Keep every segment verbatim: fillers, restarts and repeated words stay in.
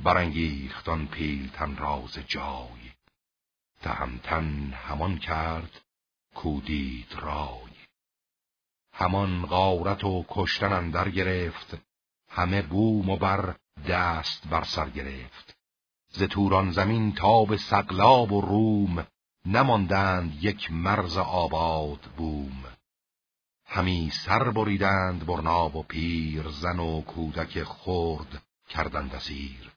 برانگیختان پیلتن راز جای. تهمتن همان کرد کو دید رای. همان غارت و کشتن اندر گرفت، همه بوم و بر دست بر سر گرفت. ز توران زمین تا به سقلاب و روم، نماندند یک مرز آباد بوم. همی سر بریدند برنا و پیر، زن و کودک خرد کردند اسیر.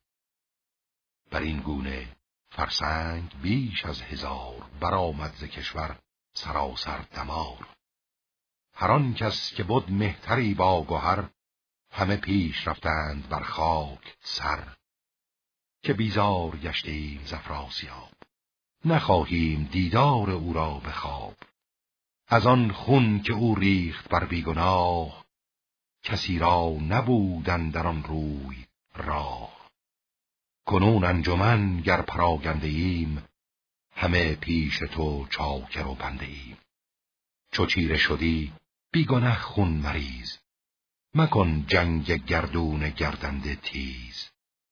بر این گونه فرسنگ بیش از هزار، برآمد ز کشور سراسر دمار. هر آن کس که بود مهتری با گهر، همه پیش رفتند بر خاک سر. که بیزار گشتیم ز افراسیاب، نخواهیم دیدار او را به خواب. از آن خون که او ریخت بر بیگناه، کسی را نبودن در آن روی راه. کنون انجمن گر پراگنده ایم، همه پیش تو چاکر و بنده ایم. چو چیره شدی بیگنه خون مریز، مکن جنگ گردون گردنده تیز.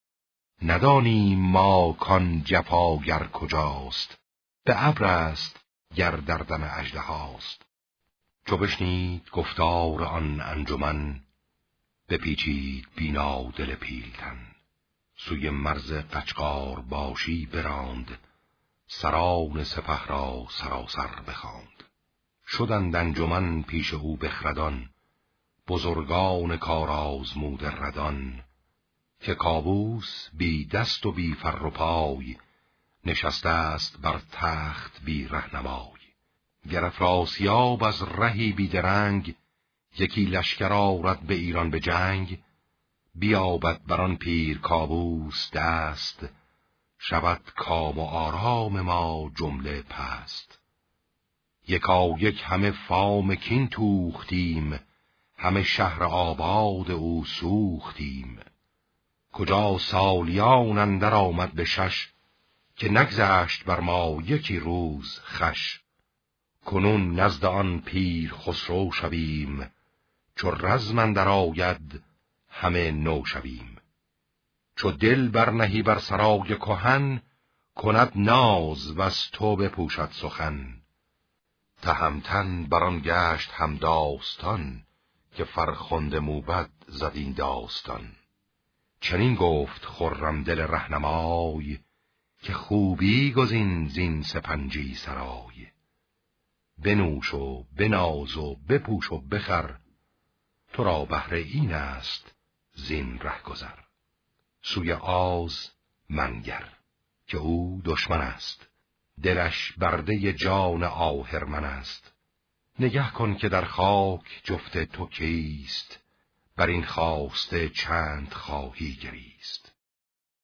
ندانیم ما کان جفاگر کجاست، به ابر است گر در دم اژدهاست. چو بشنید گفتار آن انجمن، بپیچید بینا دل پیلتن. سوی مرز قچقار باشی براند، سران سپه را سراسر بخواند. شدند انجمن پیش او بخردان، بزرگان کار آزموده ردان. که کاووس بی دست و بی فر و پای، نشسته است بر تخت بی رهنمای. گر افراسیاب از رهی بی درنگ، یکی لشکر آرد به ایران به جنگ. بیابد بران پیر کاووس دست، شود کام و آرام ما جمله پست. یکا یک همه فام کین توختیم، همه شهر آباد او سوختیم. کجا سالیان اندر آمد به شش، که نگذشت بر ما یکی روز خش. کنون نزد آن پیر خسرو شویم، چو رزم اندر آید همه نو شویم. چو دل برنهی بر سرای کهن، کند ناز و از تو بپوشد سخن. تهمتن بران گشت هم داستان، که فرخنده موبد زد این داستان. چنین گفت خرم دل رهنمای، که خوبی گزین زین سپنجی سرای. بنوش و بناز و بپوش و بخر، تو را بهره این است زین ره گذر. سوی آز منگر که او دشمن است، دلش برده جان آهرمن است. نگه کن که در خاک جفت تو کیست، بر این خواسته چند خواهی گریست.